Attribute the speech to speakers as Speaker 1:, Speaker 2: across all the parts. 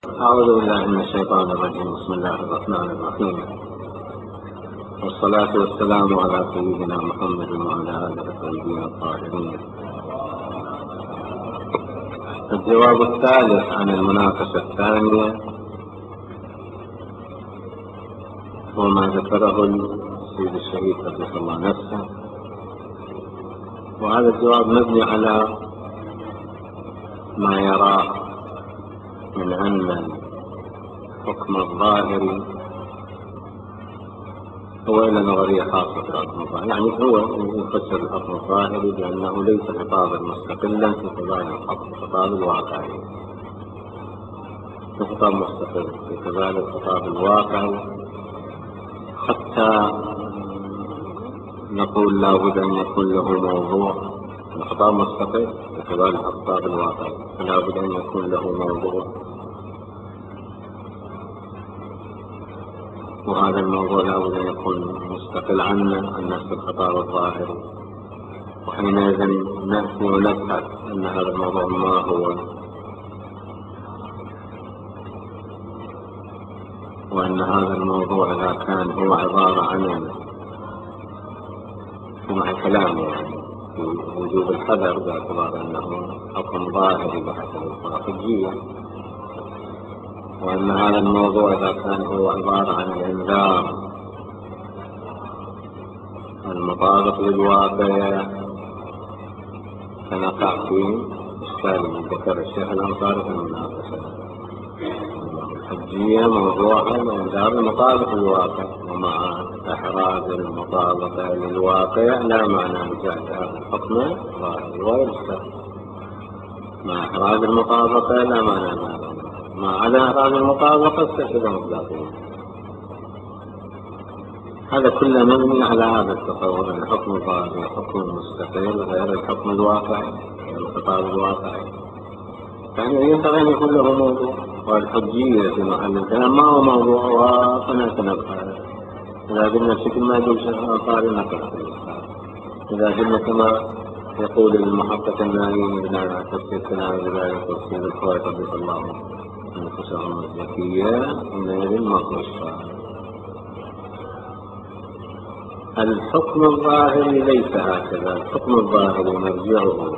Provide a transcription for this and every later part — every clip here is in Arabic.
Speaker 1: أعوذ بالله من الشيطان الرجيم. بسم الله الرحمن الرحيم، والصلاة والسلام على سيدنا محمد وعلى آله الطيبين الطاهرين. الجواب الثالث عن المناقشة الثانية هو ما ذكره السيد الشهيد قدس الله نفسه، وهذا الجواب مبني على ما يراه من أن الحكم الظاهري هو إلى نظرية خاصة في الحكم الظاهري، يعني هو يفسر الحكم الظاهري بأنه ليس خطابا مستقلا في خطاب الحكم، خطاب الواقعي خطاب مستقل في كذلك الخطاب الواقعي، حتى نقول لا بد أن يكون له موضوع. الخطاب مستقل في كذلك الخطاب الواقعي، لا بد أن يكون له موضوع، وهذا الموضوع لا بد أن يكون مستقل عن نفس الخطاب الظاهري. وحينئذ نأتي ونبحث أن هذا الموضوع ما هو، وأن هذا الموضوع إذا كان هو عبارة عن مع كلامه يعني في وجوب الحذر باعتبار أنه حكم ظاهري بحسب الحجية، وأن هذا الموضوع إذا كان هو عبارة عن الإنذار المطابق للواقع فنقع في إشكال من ذكر الشيخ الأنصاري في المناقشة. الحجية موضوعها الإنذار المطابق للواقع، ومع إحراز المطابقة للواقع لا معنى لجعل هذا الحكم ظاهري ويرسل. مع إحراز المطابقة لا معنى لهذا، مع عدم إحراز المطابقة استشهد مطلقين. هذا كله مبني على هذا التصور أن الحكم الظاهري حكم مستقل غير الحكم الواقعي، الخطاب الواقعي، يعني ينبغي أن يكون له موضوع. والحجية في محل الكلام ما هو موضوع، وسنتنبه إذا قلنا بشكل ما يدل شيخ الأنصاري نقل في الإسلام. إذا قلنا كما يقول المحقق النائي بناء على تفسير كلام بذلك تفسير الخوارج قدس الله أنفسهم الزكية حينئذ مطلش. الحكم الظاهري ليس هكذا. الحكم الظاهري مرجعه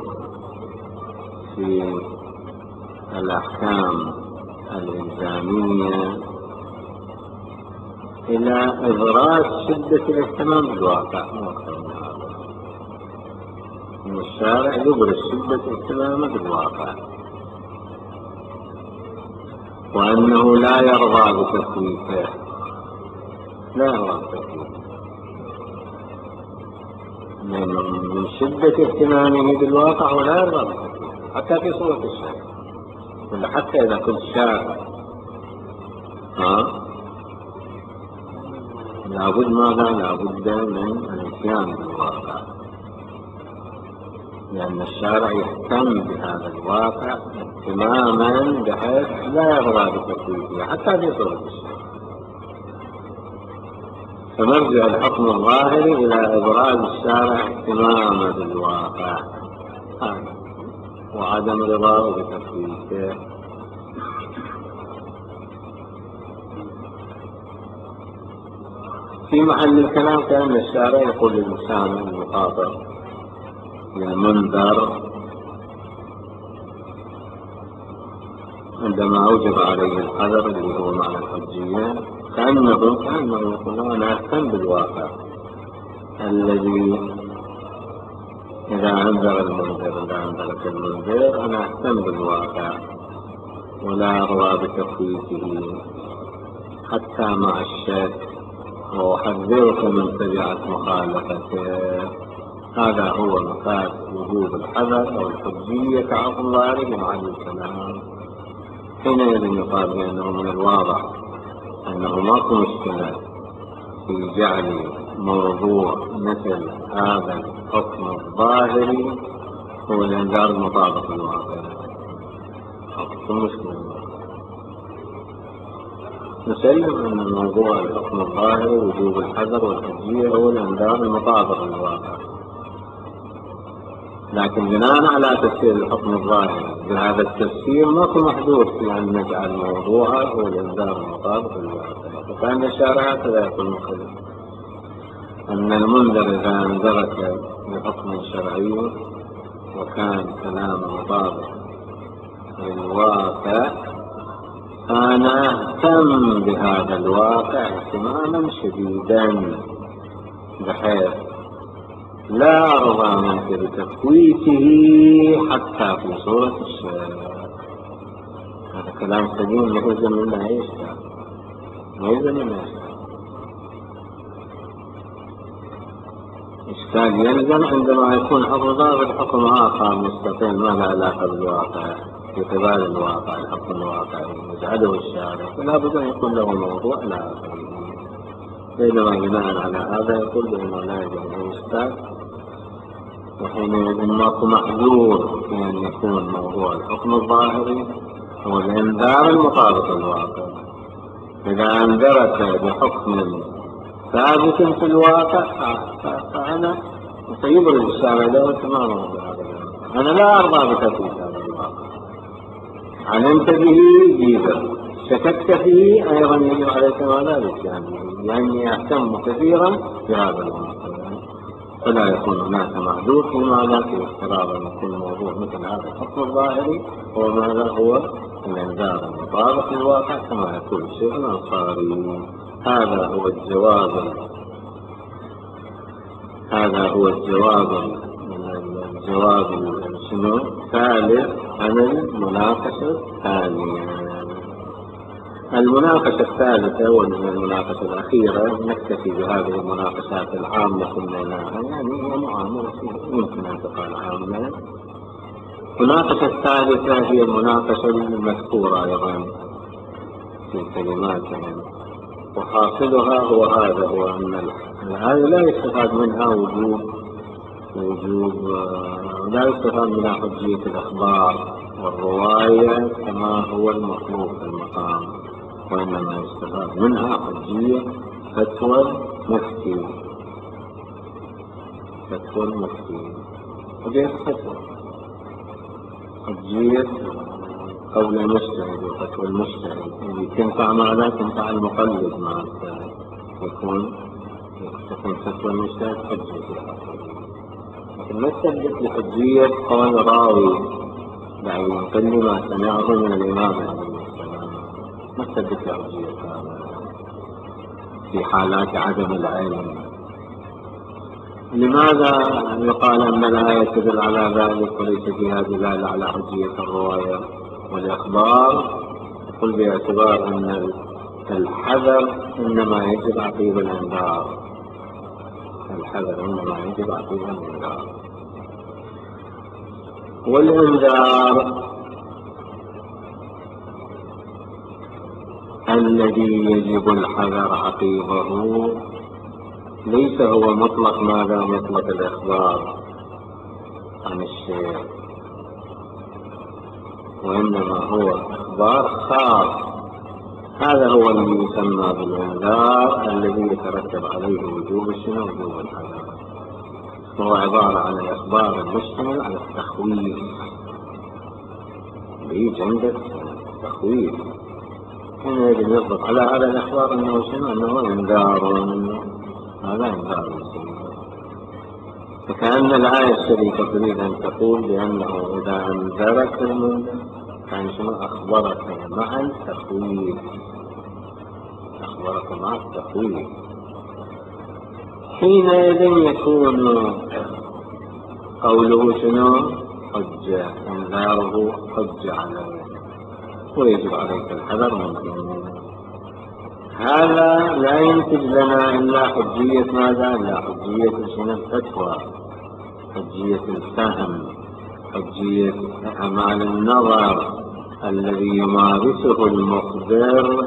Speaker 1: في الأحكام الإلزامية إلى إبراز شدة الاهتمام بالواقع، من الشارع يبرز شدة اهتمامه بالواقع، وأنه لا يرضى بتكليفه، لا يرضى بتكليفه من شدة اهتمامه بالواقع، ولا يرضى بتكليفه حتى في صورة الشارع، ولا حتى إذا كنت شارع لابد ماذا؟ لابد من الاتيان بالواقع، لأن الشارع يهتم بهذا الواقع اهتماما بحيث لا يرضى بتكليفه حتى في صورة الشارع. فمرجع الحكم الظاهري إلى إبراز الشارع اهتماما بالواقع وعدم رضاه بتكليفه. في محل الكلام كأن الشارع يقول للإنسان المخاطب للمنذر عندما أوجب عليه الحذر اللي هو معنى الحجية، كأنه يقول أنا أهتم بالواقع الذي إذا أنذر المنذر، إذا أنذرك المنذر أنا أهتم بالواقع ولا أرضى بتكليفه حتى مع الشك، وأحذرك من تبعة مخالفته. هذا هو مقاس وجوب الحذر أو الحجية كحكم الله بمعنى الكلام. حينئذ يقال بأنه من الواضح أنه ماكو مشكلة في جعل موضوع مثل هذا الحكم الظاهري هو الإنذار المطابق للواقع. ماكو مشكلة، نسلم أن موضوع الحكم الظاهري وجوب الحذر والحجية هو الإنذار المطابق للواقع. لكن بناء على تفسير الحكم الظاهري بهذا التفسير ماكو محذور في أن نجعل موضوعه هو الإنذار المطابق للواقع. فكان الشارع هكذا يقول المخلص أن المنذر إذا أنذرك بحكم شرعي وكان كلام مطابق للواقع أنا أهتم بهذا الواقع اهتماما شديدا بحيث لا أرضى منك بتفويته حتى في صورة الشارع. هذا كلام سليم ما يلزم منه أي إشكال، ما يلزم منه إشكال يلزم عندما يكون حفظا بالحكم آخر مستقل ما له علاقة بالواقع في قبال الواقع الحكم الواقعي يجعله الشارع، فلا بد أن يكون له موضوع لا آخر. بينما بناء على هذا يقول بأنه لا يجب أن يشتاق، وحينئذ ماكو محذور في أن يكون موضوع الحكم الظاهري هو الإنذار المطابق للواقع. إذا أنذرك بحكم ثابت في الواقع فأنا أسيب الإشارة له تماما بهذا الأمر. أنا لا أرضى بتثبيت هذا الواقع، علمت به جيدا، شككت فيه أيضا يجب عليك ماذا الاتيان، لأني أهتم كثيرا بهذا الواقع. فلا يكون هناك محدود فيما لا في افتراض أن يكون موضوع مثل هذا الحكم الظاهري هو ماذا هو الإنذار المطابق للواقع كما يقول الشيخ الأنصاري. هذا هو الجواب شنو الثالث عن المناقشة الثانية. المناقشة الثالثة والمناقشة الأخيرة نكتفي بهذه المناقشات العامة كلها، يعني هي معاملة يمكن أن تقال عامة. المناقشة الثالثة هي المناقشة المذكورة أيضا في كلماتهم، وحاصلها هو هذا، هو أن الآية لا يستفاد منها لا يستفاد منها حجية الأخبار والرواية كما هو المطلوب في المقام، وإنما يستفاد منها حجية فتوى المفتي. حجية قول المجتهد وفتوى المجتهد اللي تنفع ماذا تنفع المقلد مع تكون فتوى المجتهد حجية الحق، لكن ما تثبت لحجية قول راوي بعد كل ما سمعه من الإمام عليه السلام، ما تثبت لحجية هذا في حالات عدم العلم. لماذا يقال أن الآية تدل على ذلك وليس فيها دلالة على حجية الرواية والإخبار؟ يقول باعتبار أن الحذر إنما يجب عقيب الإنذار، والإنذار الذي يجب الحذر عقيبه ليس هو مطلق مطلق الإخبار عن الشيء، وإنما هو إخبار خاص. هذا هو الذي يسمى بالإنذار الذي يترتب عليه وجوب الحذر، وهو عبارة عن الإخبار المشتمل على التخويف. يجي عندك تخويف، هنا يجب يضبط على هذا الإخبار أنه إنذار، هذا إنذار. فكأن الآية الشريفة تريد أن تقول بأنه إذا أنذرك المنذر كان أخبرك مع التخويف، حينئذ يكون قوله حجة، إنذاره حجة عليه ويجب عليك الحذر منه. هذا لا ينتج لنا إلا حجية ماذا؟ إلا حجية الفتوى، حجية الفهم، حجية أعمال النظر الذي يمارسه المخبر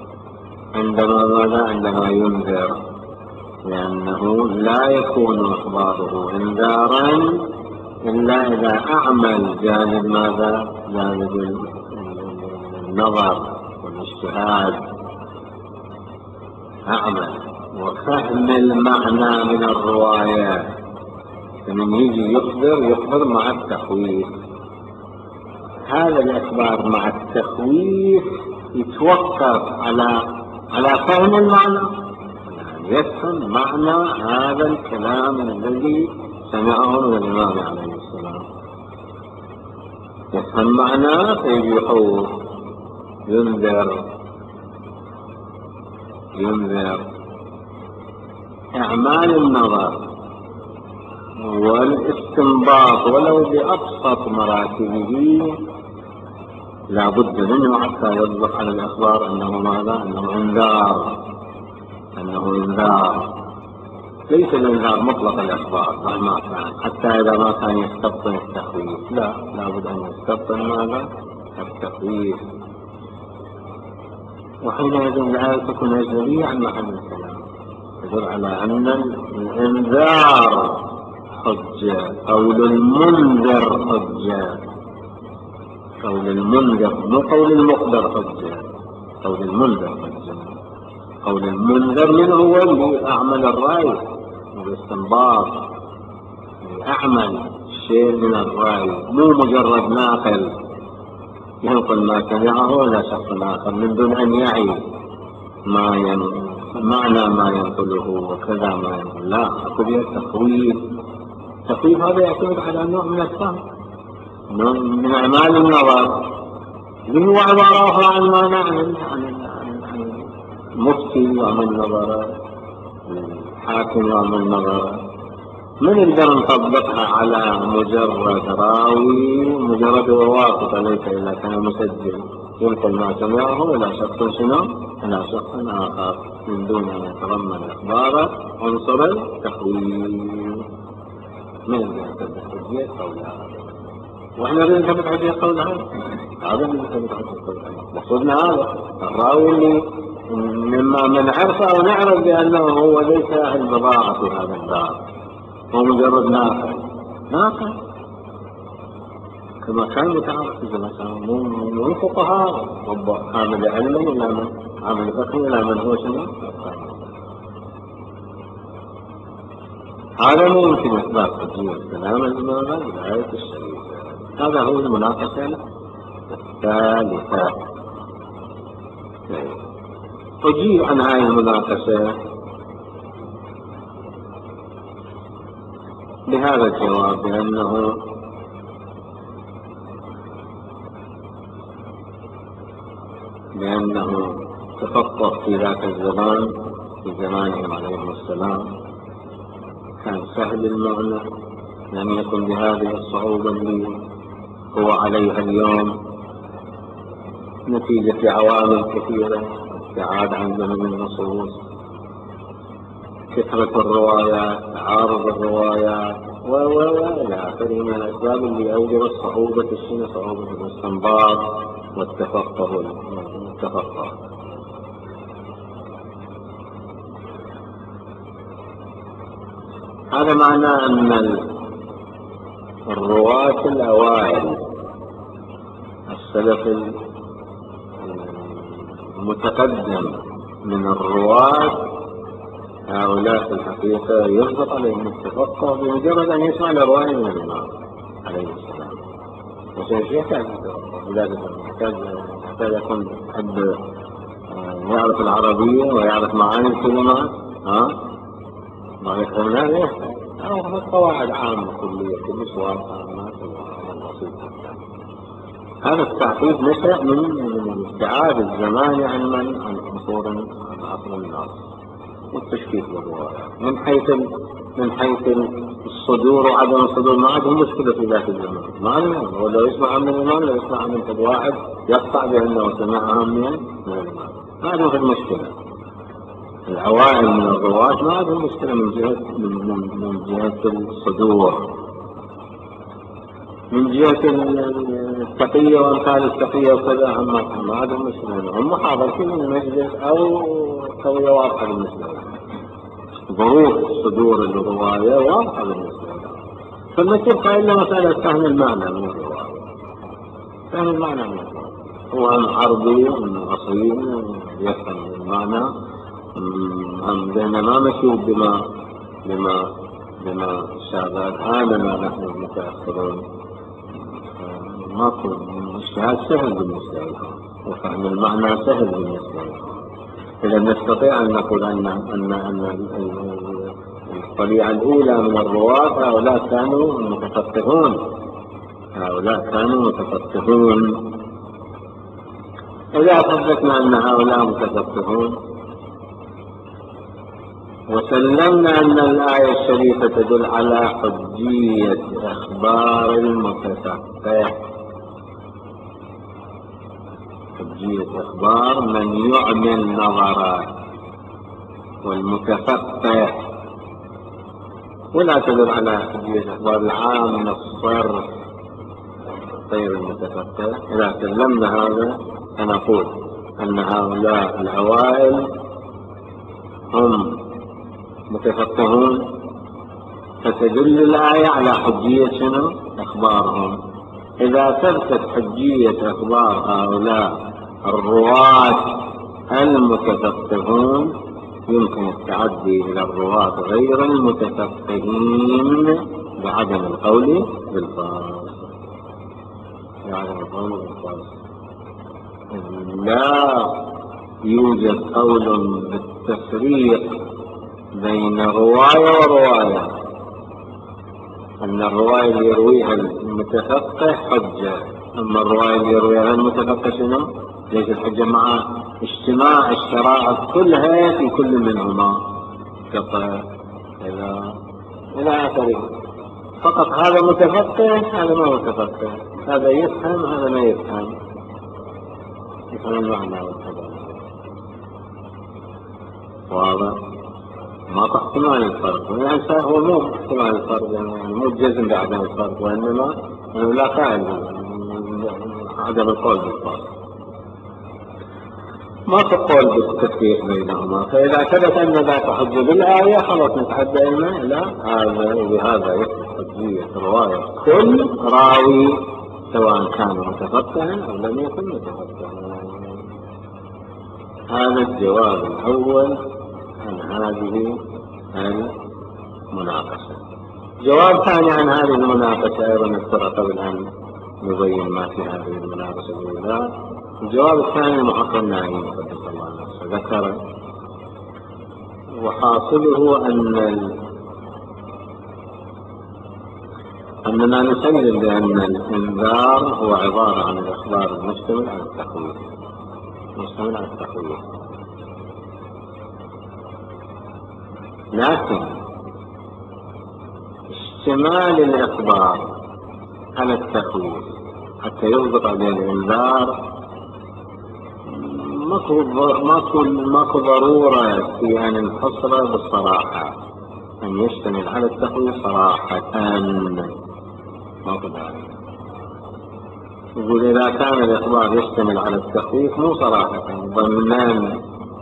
Speaker 1: عندما ينذر، لأنه لا يكون إخباره إنذارا إلا إذا أعمل جانب جانب النظر والاجتهاد، أعمل وفهم المعنى من الرواية فمن يجي يخبر مع التخويف. هذا الإخبار مع التخويف يتوقف على فهم المعنى، يعني يفهم معنى هذا الكلام الذي سمعه من الإمام عليه السلام، يفهم معناه فيجي يخوف، ينذر أعمال النظر والاستنباط ولو بأبسط مراتبه لا بد منه حتى يطلق على الإخبار أنه ماذا؟ أنه إنذار. ليس الإنذار مطلق الإخبار مهما كان، حتى إذا ما كان يستبطن التخويف، لا بد أن يستبطن ماذا؟ التخويف. وحينئذ الآية تكون أجنبية عن محل الكلام، يدل على أن الإنذار حجة، قول المنذر حجة، قول المنذر مو قول المخبر حجة، قول المنذر حجة. قول المنذر من هو اللي أعمل الرأي والاستنباط، أعمل شيء من الرأي، مو مجرد ناقل ينقل ما سمعه إلى شخص آخر من دون أن يعي معنى ما ينقله وكذا ما ينقل. لا، أقول التخويف. التخويف هذا يعتمد على نوع من الفهم، من أعمال النظر، اللي هو عبارة أخرى عن معنى عن المفتي وعن نظر الحاكم وعن نظر. من نقدر نطبقها على مجرد راوي، مجرد واسطة، ليس إلا كان مسجل ينقل ما سمعه إلى شخص إلى شخص آخر من دون أن يتضمن إخباره عنصر التخويف. من يعتبر حجية قولها، وإحنا اللي نثبت حجية قولها، هذا اللي نثبت حجية قولها. مقصودنا هذا الراوي اللي من عرفه ونعرف بأنه هو ليس أهل بضاعة في هذا الباب، هو مجرد ناقل كما كان متعارف في زمان، مو فقهاء عامل علما إلى من عامل فقه إلى من هو شنو. هذا مو يمكن إثبات حجية الكلام الإمام بالآية الشريفة. هذا هو المناقشة الثالثة. أجيب عن هذه المناقشة بهذا الجواب، بأنه تفقه في ذاك الزمان، في زمانهم عليهم السلام، كان سهل المعنى، لم يكن بهذه الصعوبة اللي هو عليها اليوم نتيجة عوامل كثيرة، ابتعاد عن زمن النصوص، كثرة الروايات، تعارض الروايات إلى آخره من الأسباب اللي أوجبت صعوبة الاستنباط والتفقه. هذا معناه أن الرواة الأوائل، السلف المتقدم من الرواة، هؤلاء في الحقيقة يضغط عليهم التفقه بمجرد أن يسمع الرواية من الإمام عليه السلام. وشيء يحتاج التفقه، لذلك يحتاج يكون حد يعرف العربية ويعرف معاني الكلمات، ما يفهم لا يحتاج قواعد عامة كلية كل واضحة. هذا التعقيد نشأ من ابتعاد الزمان عن عصر الناس والتشكيك بالرواية من حيث الصدور وعدم الصدور. ما عندهم مشكلة في ذات الزمان، ما عليهم، ولو يسمع من الإمام لو يسمع من حد واحد يقطع بأنه سمعها من الإمام، ما عندهم في المشكلة. الأوائل من الرواة ما عندهم مشكلة من جهة الصدور، من جهة التقية وأمثال التقية وكذا، ما عندهم مشكلة، هم حاضرين من المجلس أو قضية واضحة بالنسبة لهم، ظروف صدور الرواية واضحة بالنسبة لهم، فما تبقى إلا مسألة فهم المعنى من الرواية. فهم المعنى من الرواية هو عربي أصيل يفهم المعنى، بأن ما مشوا بما شابه الآن نحن المتأخرون ماكو الاجتهاد سهل بالنسبة لهم وفهم المعنى سهل بالنسبة لهم. إذا نستطيع أن نقول أن الطليعة الأولى من الرواة هؤلاء كانوا متفقهون. إذا أثبتنا أن هؤلاء متفقهون وسلمنا أن الآية الشريفة تدل على حجية إخبار المتفقه، حجية إخبار من يعمل النظرات والمتفقه، ولا تدل على حجية إخبار العام الصرف غير المتفقه. إذا سلمنا هذا فنقول أن هؤلاء الأوائل هم متفقهون، فتدل الآية على حجية شنو؟ إخبارهم. إذا ثبتت حجية إخبار هؤلاء الرواة المتفقهون يمكن التعدي إلى الرواة غير المتفقهين بعدم القول بالفاظ. لا يوجد قول بالتفريق بين رواية ورواية، أن الرواية اللي يرويها المتفقه حجة، أما الرواية اللي يرويها المتفقه شنو؟ ليس الحجة مع اجتماع الشرائع كلها في كل منهما كفى إلى آخره. فقط هذا متفقه هذا ما متفقه، هذا يفهم هذا ما يفهم المعنى والكلام. واضح؟ ما احتمال الفرق، يعني هو مو احتمال الفرق، يعني مو جزم بعدم الفرق، وإنما لا فاعل عدم القول بالفرق، ما في قول بالتفريق بينهما. فإذا ثبت أن ذاك حجة بالآية خلاص نتحدى إلى هذا، وبهذا يثبت حجية رواية كل راوي سواء كان متفقها أو لم يكن متفقها. هذا الجواب الأول عن هذه المناقشة. جواب ثاني عن هذه المناقشة أيضا نذكر قبل أن نبين ما في هذه المناقشة الأولى. الجواب الثاني المحقق النائي قدس الله نفسه ذكر، وحاصله أننا نسلم بأن الإنذار هو عبارة عن الإخبار المشتمل على التخويف، لكن اشتمال الإخبار على التخويف حتى يضبط عليه الإنذار ماكو ضرورة في أن الحصر بالصراحة، أن يشتمل على التخويف صراحة، ماكو داعي. يقول إذا كان الإخبار يشتمل على التخويف مو صراحة، ضمنان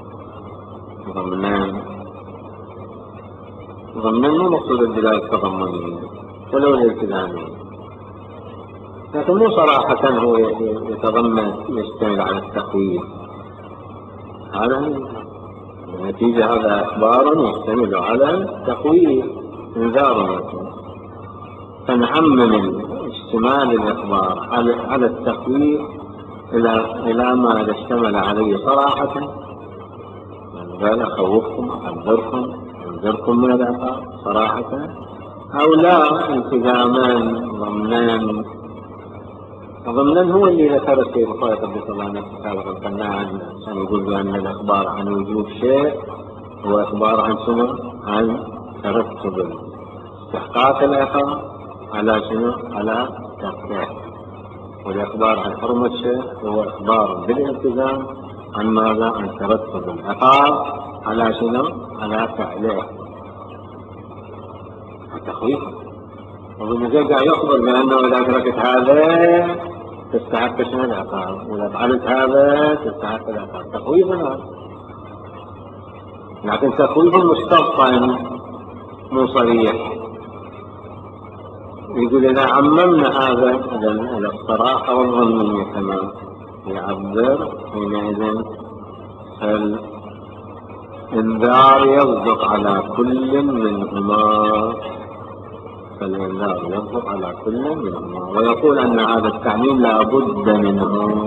Speaker 1: مو مقصود الدلالة التضمنية ولو الالتزامية، لكن مو صراحة هو يتضمن يشتمل على التخويف. هذا النتيجة، هذا إخبار يشتمل على التخويف، إنذار. فنعمم اشتمال الإخبار على التخويف إلى ما اشتمل عليه صراحة، قال أخوفكم أنذركم من العقاب صراحة، أو لا التزاما ضمنان هو اللي ذكر السيد الخالق قدس الله نفسه سابقا قلنا عنه، عشان يقول بأن الإخبار عن وجود شيء هو إخبار عن شنو؟ عن ترتب استحقاق العقاب على شنو؟ على تركه. والإخبار عن حرمة شيء هو إخبار بالالتزام عن ماذا؟ عن ترتب العقاب على شنو؟ على فعله التخويف. وبالنسبة قاعد يخبر بأنه إذا تركت هذا تستحق شنو؟ العقاب، وإذا فعلت هذا تستحق العقاب. تخويف لكن تخويف مستبطن مو صريح. يقول إذا عممنا هذا إلى الصراحة والضمنية كما يعبر، حينئذ الإنذار يصدق على كل منهما فالإنذار يصدق على كل منهما، ويقول أن هذا التعميم لا بد منه.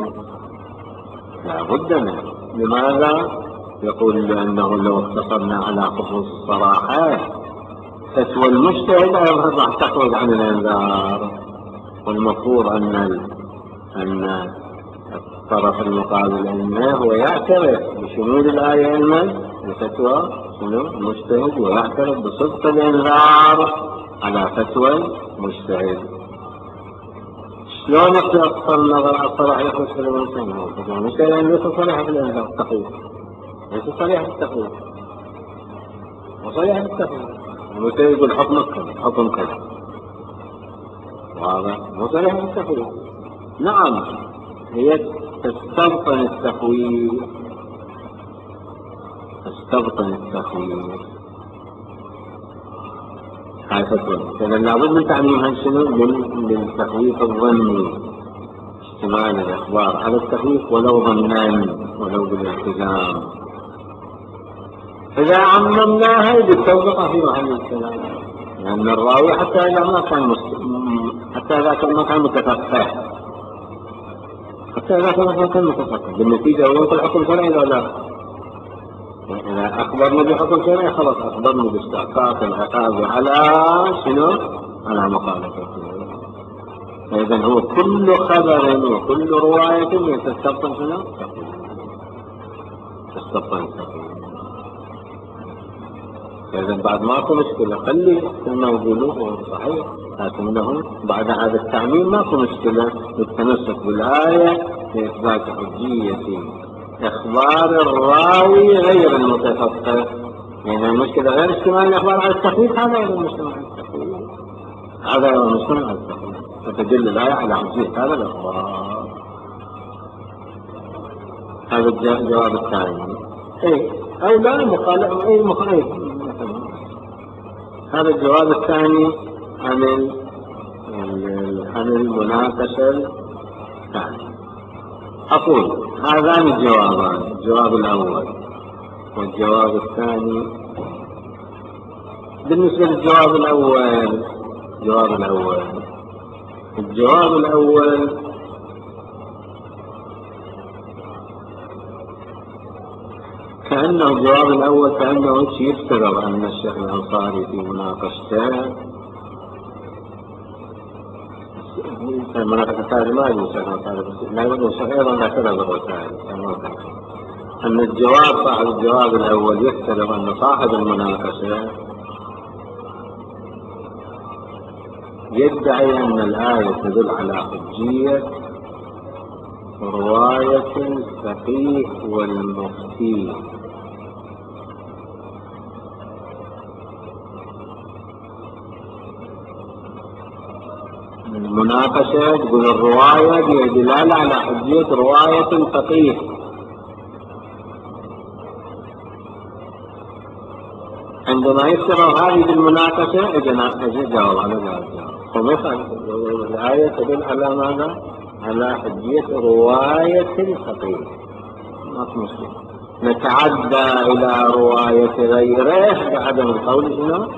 Speaker 1: لماذا؟ يقول لأنه لو اقتصرنا على خصوص الصراحة فتوى المجتهد أيضا راح تخرج عن الإنذار، والمفروض أن الطرف المقابل أنه هو يعترف بشمول الآية علما بفتوى المجتهد، ويعترف بصدق الإنذار على فتوى المجتهد. شلون يقصر النظر على الصراحة يخرج في الإنسان؟ فتوى المجتهد يعني ليس صريحة في الإنذار التخويف، ليس صريحة في التخويف، وصريحة في التخويف. المجتهد يقول حكم كذا، وهذا مو صريحة في التخويف. نعم هي تستبطن التخويف، هاي فتوى. إذا لابد من تعميمها شنو؟ للتخويف الظني، اشتمال الإخبار على التخويف ولو ظنا ولو بالالتزام. إذا عممناها بالتوبقة في محل الكلام، لأن الراوي حتى إذا ما كان متفقه، بالنتيجة هو ينقل حكم شرعي ولا لا؟ إذا أخبرنا بحكم شرعي خلاص أخبرنا باستحقاق العقاب على شنو؟ على مخالفته. فإذا هو كل خبر وكل رواية تستبطن شنو؟ تستبطن التقويم. فإذا بعد ماكو مشكلة، خلي كما يقولوه صحيح، لكنه بعد هذا التعميم ماكو مشكلة بالتمسك بالآية لإثبات حجية إخبار الراوي غير المتفقه. يعني المشكلة غير اشتمال الإخبار على التخويف، هذا غير المشتمل على التخويف، هذا غير المشتمل على التخويف، فتدل الآية على حجية هذا الإخبار. هذا الجواب الثاني. أو لا مخالف. هذا الجواب الثاني عن المناقشة الثانية. أقول هذان الجوابان، الجواب الأول والجواب الثاني. بالنسبة للجواب الأول، الجواب الأول كأنه الجواب الأول كأنه يفترض أن الشيخ الأنصاري في مناقشته المناقشة ما يقول الشيخ الأنصاري، بس لا يقول الشيخ أيضا لا كذب الرسائل، أن الجواب صاحب الجواب الأول يفترض أن صاحب المناقشة يدعي أن الآية تدل على حجية رواية الفقيه والمفتي. المناقشة تقول الرواية هي دلالة على حجية رواية الفقيه. عندما يفترض هذه بالمناقشة أجي جاوب على ذلك. ومثلا الآية تدل على ماذا؟ على حجية رواية الفقيه، ما في مشكلة. نتعدى إلى رواية غيره بعدم القول هنا،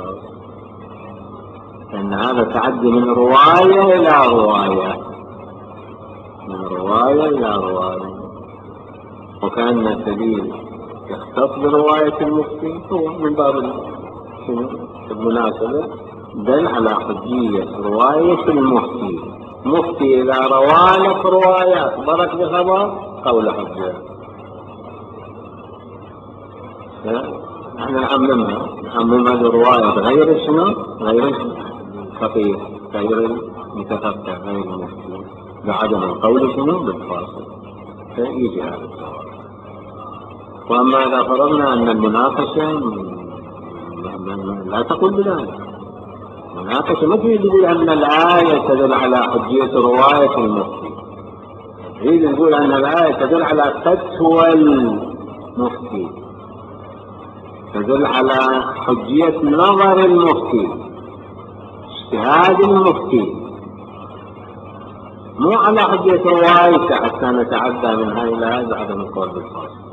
Speaker 1: لأن هذا تعدي من رواية إلى رواية، وكأن الدليل يختص برواية المفتي هو من باب المناسبة دل على حجية رواية المفتي. مفتي إذا روالك رواية أخبرك بخبر قول حجة، نحن نعممها لرواية غير شنو؟ غير الفقيه، غير المتفقه، غير المفتي، بعدم القول شنو؟ بالفاصل. فيجي هذا الجواب. وأما إذا فرضنا أن المناقشة لا تقول بذلك، المناقشة ما تريد تقول أن الآية تدل على حجية رواية المفتي، تريد نقول أن الآية تدل على فتوى المفتي، تدل على حجية نظر المفتي، اجتهاد المفتي، مو على حجية روايته حتى نتعدى من هاي إلى هذا عدم القول بالفاصل.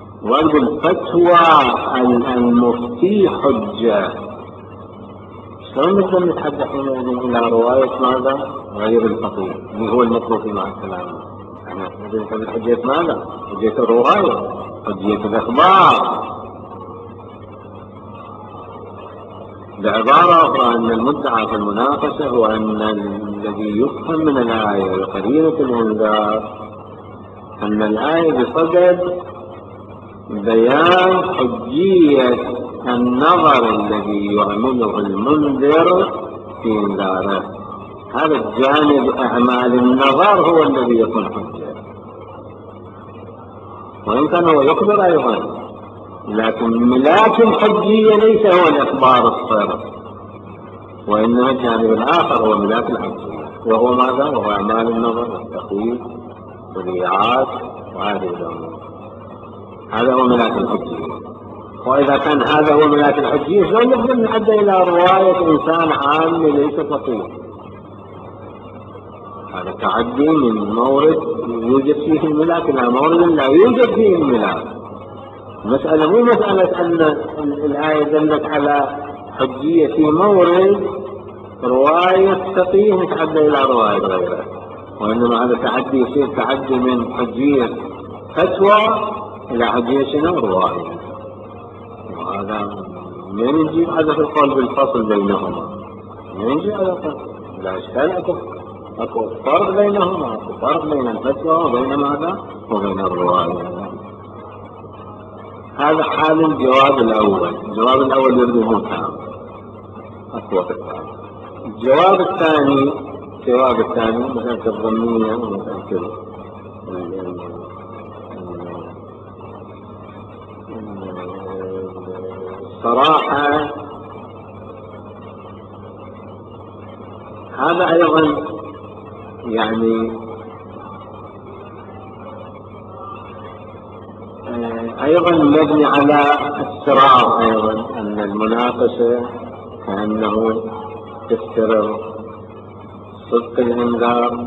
Speaker 1: وأقول فتوى المفتي حجة، شلون نقدر نتحدث إلى رواية ماذا؟ غير الفقيه اللي هو المطلوب مع الكلام. يعني حجية ماذا؟ حجية الرواية، حجية الإخبار. بعبارة أخرى أن المدعى في المناقشة هو أن الذي يفهم من الآية بقرينة الإنذار أن الآية بصدد بيان حجية النظر الذي يعمله المنذر في إنذاره. هذا الجانب أعمال النظر هو الذي يكون حجة، وإن كان هو يخبر أيضا، لكن ملاك الحجية ليس هو الإخبار الصرف، وإنما الجانب الآخر هو ملاك الحجية، وهو ماذا؟ وهو أعمال النظر والتخويف والإيعاد وهذه الأمور. هذا هو ملاك الحجية. وإذا كان هذا هو ملاك الحجية شلون نقدر نعدى إلى رواية إنسان عام ليس فقيه؟ هذا تعدي من مورد يوجد فيه الملاك إلى مورد لا يوجد فيه الملاك. المسألة مو مسألة أن الآية دلت على حجية في مورد رواية فقيه نتعدى إلى رواية غيره، وإنما هذا تعدي يصير تعدي من حجية فتوى إلى حجية شنو؟ رواية. وهذا من يجيب هذا في القول بالفصل بينهما، من يجيب هذا الفصل لا إشكال. أكو فرق بينهما، أكو فرق بين الفتوى وبين ماذا؟ وبين الرواية. هذا حال الجواب الأول. الجواب الأول يبدو مو تام، أكو وقت ثاني. الجواب الثاني مسألة الضمنية ومسألة الصراحة. هذا أيضا يعني أيضا مبني على الصراع، أيضا أن المناقشة كأنه تفترض صدق الإنذار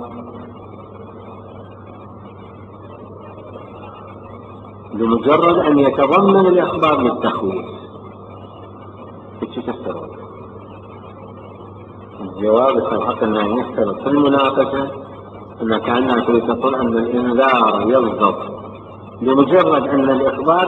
Speaker 1: بمجرد أن يتضمن الإخبار للتخويف. ايش تفترض؟ الجواب الصحيح أنه يفترض في المناقشة أن كأنها تقول أن الإنذار يضبط بمجرد أن الإخبار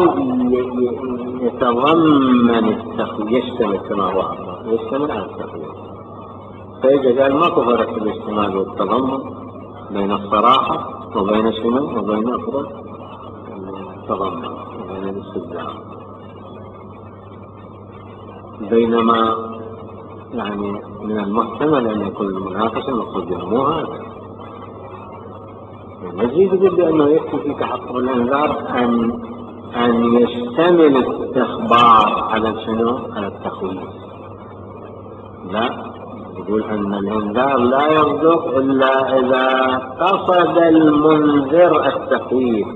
Speaker 1: يتضمن التخويف، يشتمل كما هو أخبار، يشتمل على التخويف. فإذا قال ما كفرت الاشتمال والتضمن بين الصراحة وبين شنو؟ وبين أفضل التضمن وبين الاستدلال. بينما يعني من المحتمل أن يكون المناقشة المقصود بها مو هذا. المزيد يقول بأنه يكفي في تحقق الإنذار أن يشتمل الاستخبار على شنو؟ على التخويف. لا، يقول أن الإنذار لا يصدق إلا إذا قصد المنذر التخويف،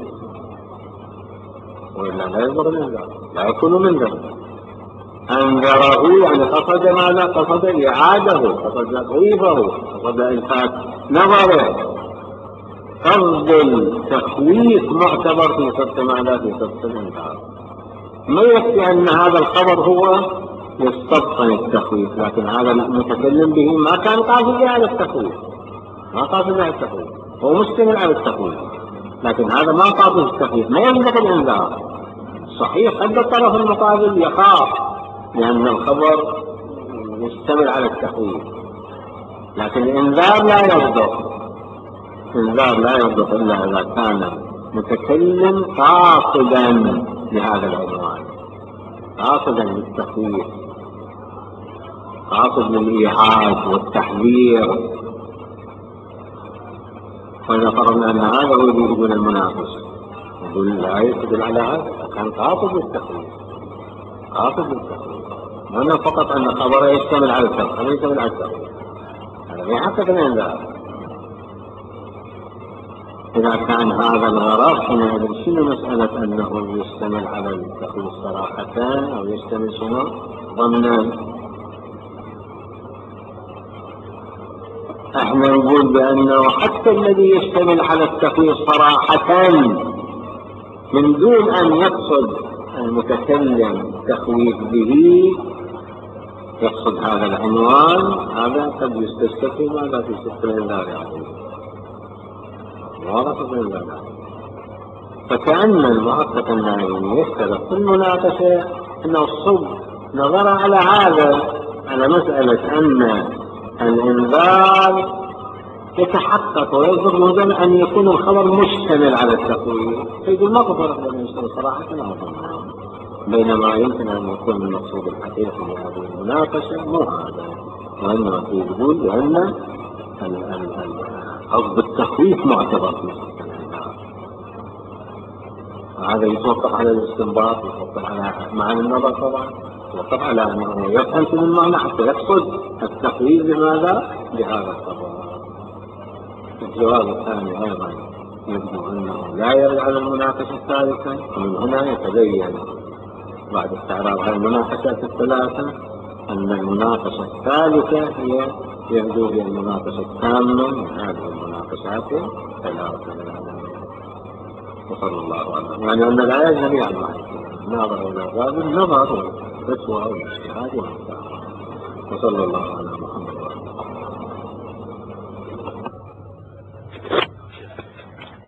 Speaker 1: وإلا لا يصدق الإنذار، لا يكون منذر. أنذره يعني قصد ماذا؟ قصد إعادته، قصد تخويفه، قصد إلفات نظره. قصد التخويف معتبر في صدق ماذا؟ في صدق الإنذار. ما يكفي أن هذا الخبر هو يستبطن التخويف، لكن هذا المتكلم به ما كان قاصد على التخويف، ما قاصد على التخويف، هو مشتمل على التخويف، لكن هذا ما قاصد التخويف، ما يصدق الإنذار. صحيح قد الطرف المقابل يخاف لأن الخبر يشتمل على التخويف، لكن الإنذار لا يصدق. الإنذار لا يصدق إلا إذا كان متكلم قاصدا لهذا العنوان، قاصدا للتخويف، قاصد للإيعاد والتحذير. فإذا فرضنا أن هذا هو اللي يقول المناقش، يقول الآية تدل على هذا، كان قاصد للتخويف، قاصد للتخويف، وأنا فقط أن خبره يشتمل على التخويف، يشتمل على التخويف، هذا ما يحقق الإنذار. إذا كان هذا الغرض حينئذ شنو مسألة أنه يشتمل على التخويف صراحة أو يشتمل شنو ضمنا؟ احنا نقول بأنه حتى الذي يشتمل على التخويف صراحة من دون أن يقصد المتكلم تخويف به يقصد هذا العنوان، هذا قد يستشكل ماذا في شكل الله عليه واضح الله. فكأن المحقق النائمي يختلف في المناقشة أنه الصب نظر على هذا، على مسألة أن الإنذار يتحقق ويصدق من أن يكون الخبر مشتمل على التقويم، فيقول ما فرق بين يشتمل صراحة بينما يمكن أن يكون المقصود الحقيقي لهذه المناقشة مو هذا، وإنما يقول بأن قصد التخويف معتبر في الإنذار. هذا يتوقف على الاستنباط، يتوقف على معنى النظر طبعا، يتوقف على أنه يفهم في المعنى حتى يقصد التخويف بماذا؟ بهذا الخبر. الجواب الثاني أيضا يبدو أنه لا يرد على المناقشة الثالثة، ومن هنا يتبين بعد استعراض هذه المناقشات الثلاثة أن المناقشة الثالثة هي يبدو هي المناقشة التامة من هذه المناقشات الثلاثة. وصلى الله عليه يعني أن الآيات جميعا ناظر إلى باب النظر والفتوى والاجتهاد وصلى الله على محمد.